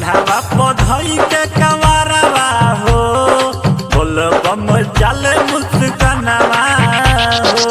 कन्हवा पधई के कंवरवा हो बोल बम चले मुस्कनवा हो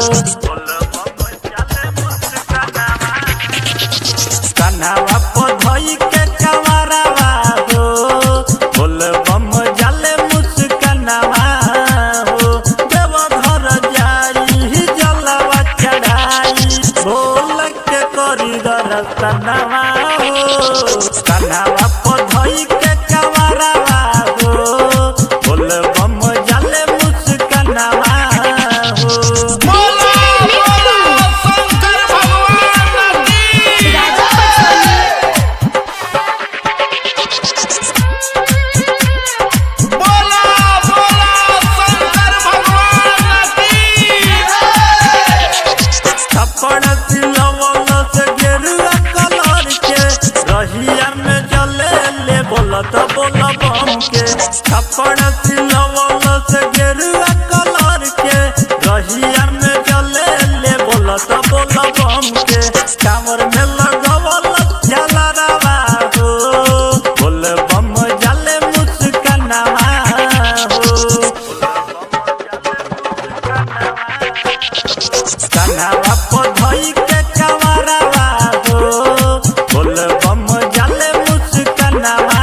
कन्हवा पधई के कंवरवा हो बोल बम चले मुस्कनवा हो देव घर जाई जलवा चढ़ाई बोल के करी दर्शनवा हो कन्हवा पधई के कंवरवा हो बोल बम चले मुस्कनवा हो तो बोल बम के कपड़ा सिलवल से गेरुआ कलर के रहिया में जले ले बोल तो बोल बम के कांवर में लगवल झलरवा हो बोल बम जले मुस्कनवा हो कन्हवा पधई के कंवरवा हो बोल बम जले मुस्कनवा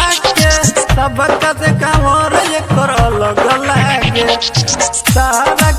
सबका से कांवर ये कर अलग लागे सारा